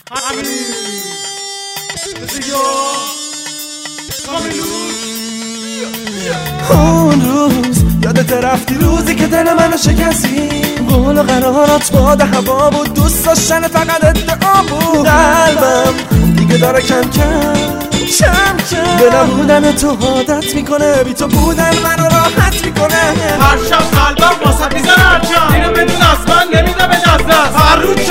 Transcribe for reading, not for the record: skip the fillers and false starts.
اون روز یادت رفتی، روزی که دل منو شکستی، قول و قرارات باد هوا بود، دوست داشتن فقط ادعا بود. قلبم دیگه داره کم به نبودن تو عادت میکنه، بی تو بودن منو راحت میکنه. هر شب قلبم واسه میزنه هرچند اینو بدون از من